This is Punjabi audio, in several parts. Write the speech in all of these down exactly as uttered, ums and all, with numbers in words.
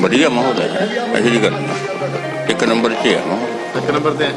ਵਧੀਆ ਮਾਹੌਲ ਹੈ, ਇਹੋ ਜਿਹੀ ਗੱਲ ਇੱਕ ਨੰਬਰ 'ਚ ਹੈ ਮਾਹੌਲ, ਇੱਕ ਨੰਬਰ ਤੇ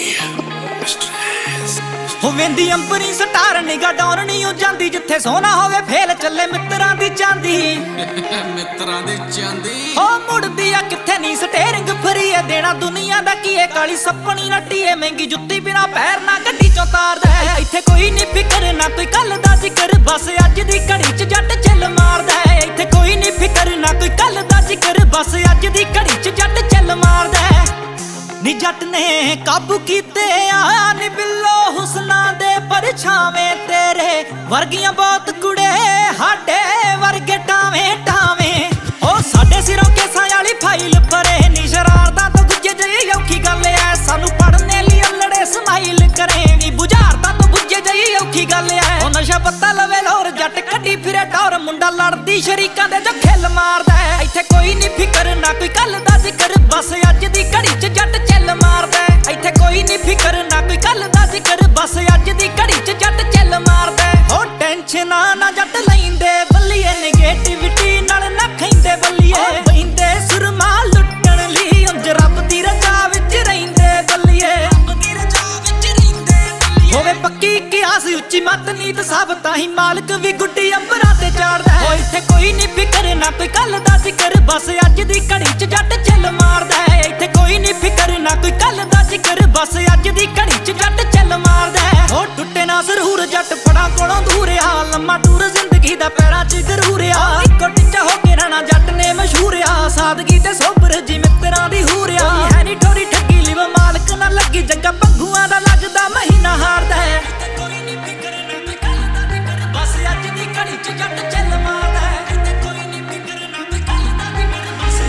ਹੋ ਵੇਂਦੀ ਅੰਬਰੀ ਸਟਾਰ ਨਿਗਾ ਡਾਉਣ ਨਹੀਂ ਉਹ ਜਾਂਦੀ ਜਿੱਥੇ ਸੋਨਾ ਹੋਵੇ ਫੇਲ ਚੱਲੇ ਮਿੱਤਰਾਂ ਦੀ ਚਾਂਦੀ ਮਿੱਤਰਾਂ ਦੀ ਚਾਂਦੀ ਹੋ ਮੁੜਦੀ ਆ ਕਿੱਥੇ ਨਹੀਂ ਸਟੇਰਿੰਗ ਫਰੀ ਏ ਦੇਣਾ ਦੁਨੀਆ ਦਾ ਕੀ ਏ ਕਾਲੀ ਸੱਪਣੀ ਨੱਟੀ ਏ ਮਹਿੰਗੀ ਜੁੱਤੀ ਬਿਨਾ ਪੈਰ ਨਾ ਗੱਡੀ ਚੋਂ ਤਾਰਦਾ ਹੈ ਇੱਥੇ ਕੋਈ ਨਹੀਂ ਫਿਕਰ ਨਾ ਕੋਈ ਕੱਲ ਦਾ ਜ਼ਿਕਰ ਬਸ ਅੱਜ ਦੀ ਘੜੀ 'ਚ ਜੱਟ ਚੱਲ ਮਾਰਦਾ ਹੈ ਇੱਥੇ ਕੋਈ ਨਹੀਂ ਫਿਕਰ ਨਾ ਕੋਈ ਕੱਲ ਦਾ ਜ਼ਿਕਰ ਬਸ ਅੱਜ ਦੀ ਘੜੀ 'ਚ ਜੱਟ ਚੱਲ ਮਾਰਦਾ ਹੈ ਨੀ ਜੱਟ ਨੇ ਕਾਬੂ ਕੀਤੇ ਆ ਨੀ ਬਿੱਲੋ ਹੁਸਨਾਂ ਦੇ ਪਰਛਾਵੇਂ ਤੇਰੇ ਵਰਗੀਆਂ ਬਹੁਤ ਕੁੜੇ ਸਾਡੇ ਵਰਗੇ ਟਾਵੇਂ ਟਾਵੇਂ ਉਹ ਸਾਡੇ ਸਿਰੋਂ ਕੇਸਾਂ ਵਾਲੀ ਫਾਈਲ ਪਰੇ ਨੀ ਸ਼ਰਾਰਤਾਂ ਤੋਂ ਗੁੱਜੇ ਜਈ ਔਖੀ ਗੱਲ ਐ ਸਾਨੂੰ ਪੜਨੇ ਲਈ ਅਲੜੇ ਸਮਾਈਲ ਕਰੇ ਨੀ ਬੁਝਾਰਤਾਂ ਤੋਂ ਗੁੱਜੇ ਜਈ ਔਖੀ ਗੱਲ ਐ ਉਹ ਨਸ਼ਾ ਪੱਤਾ ਲਵੇ ਲੋਰ ਜੱਟ ਕੱਢੀ ਫਿਰੇ ਟੌਰ ਮੁੰਡਾ ਲੜਦੀ ਸ਼ਰੀਕਾਂ ਦੇ ਜੋ ਖਿੱਲ ਮਾਰਦਾ ਇੱਥੇ ਕੋਈ ਨੀ ਫਿਕਰ ਨਾ ਕੋਈ ਕੱਲ ਦਾ ਜ਼ਿਕਰ ਬਸ ਅੱਜ ਦੀ ਘੜੀ 'ਚ ਜੱਟ ਚੱਲ ਮਾਰਦਾ ਇੱਥੇ ਕੋਈ ਨੀ ਫਿਕਰ ਨਾ ਕੋਈ ਕੱਲ ਦਾ ਜ਼ਿਕਰ ਬਸ ਅੱਜ ਦੀ ਘੜੀ 'ਚ ਜੱਟ ਚੱਲ ਮਾਰਦਾ ਹੋ ਟੈਨਸ਼ਨਾਂ ਨਾ ਜੱਟ ਲੈਂਦੇ ਬੱਲੀਏ ਨੈਗੇਟਿਵਿਟੀ ਨਾਲ ਨਾ ਖੈਂਦੇ ਬੱਲੀਏ ਬੈਂਦੇ ਸੁਰਮਾ ਲੁੱਟਣ ਲਈ ਉਂਝ ਰੱਬ ਦੀ ਰਜ਼ਾ ਵਿੱਚ ਰਹਿੰਦੇ ਬੱਲੀਏ ਰੱਬ ਦੀ ਰਜ਼ਾ ਵਿੱਚ ਰਹਿੰਦੇ ਬੱਲੀਏ ਹੋਵੇ ਪੱਕੀ ਕਿਆਸ ਉੱਚੀ ਮੱਤ ਨੀਤ ਸਭ ਤਾਂ ਹੀ ਮਾਲਕ ਵੀ ਗੁੱਡੀ ਅੰਬਰਾਂ ਤੇ ਚਾੜਦਾ ਹੋ ਇੱਥੇ ਕੋਈ ਨੀ ਫਿਕਰ ਨਾ ਕੋਈ ਕੱਲ ਦਾ ਜ਼ਿਕਰ ਬਸ ਅੱਜ ਦੀ ਘੜੀ 'ਚ ਜੱਟ ਚੱਲ ਮਾਰਦਾ ਇੱਥੇ ਕੋਈ ਨੀ ਫਿਕਰ ਨਾ ਕੋਈ ਕੱਲ ਦਾ ਜ਼ਿਕਰ ਬਸ ਅੱਜ ਦੀ ਘੜੀ 'ਚ ਜੱਟ ਚੱਲ ਮਾਰਦਾ ਹੋ ਟੁੱਟੇ ਨਾ ਜ਼ਰੂਰ ਜੱਟ ਫੜਾਂ ਕੋਲੋਂ ਦੂਰ ਆ ਲੰਮਾ ਟੂਰ ਜ਼ਿੰਦਗੀ ਦਾ ਪੈਰਾਂ 'ਚ ਜ਼ਰੂਰ ਆ ਇੱਕੋ ਟਿੱਚਾ ਹੋ ਕੇ ਰਹਿਣਾ ਜੱਟ ਨੇ ਮਸ਼ਹੂਰ ਆ ਸਾਦਗੀ ਤੇ ਸੋਬਰ ਜੀ ਮਿੱਤਰਾਂ ਦੀ ਹੂਰ ਆ ਹੈ ਨੀ ਠੋਰੀ ਠੱਗੀ ਲਿਵ ਮਾਲਕ ਨਾ ਲੱਗੀ ਜੱਗਾ ਭੰਗੂਆਂ ਦਾ ਲੱਗਦਾ ਮਹੀਨਾ ਹਾਰਦਾ ਇੱਥੇ ਕੋਈ ਨੀ ਫਿਕਰ ਨਾ ਕੋਈ ਕੱਲ ਦਾ ਜ਼ਿਕਰ ਬਸ ਅੱਜ ਦੀ ਘੜੀ 'ਚ ਜੱਟ ਚੱਲ ਮਾਰਦਾ ਇੱਥੇ ਕੋਈ ਨੀ ਫਿਕਰ ਨਾ ਕੋਈ ਕੱਲ ਦਾ ਜ਼ਿਕਰ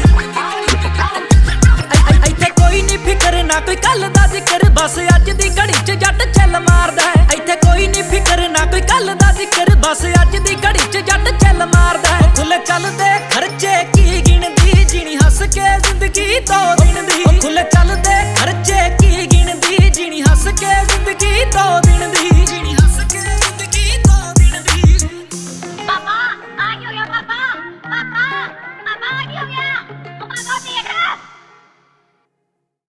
ਬਸ ਇੱਥੇ ਕੋਈ ਨੀ ਫਿਕਰ ਨਾ ਕੋਈ ਕੱਲ ਦਾ ਜ਼ਿਕਰ ਬਸ ਅੱਜ ਦੀ ਘੜੀ 'ਚ ਜੱਟ ਚੱਲ ਮਾਰਦਾ ਇੱਥੇ ਕੋਈ ਨੀ ਫਿਕਰ ਨਾ ਕੋਈ ਕੱਲ ਦਾ ਜ਼ਿਕਰ ਬਸ ਅੱਜ ਦੀ ਘੜੀ 'ਚ ਜੱਟ ਚੱਲ ਮਾਰਦਾ ਖੁੱਲੇ ਚੱਲਦੇ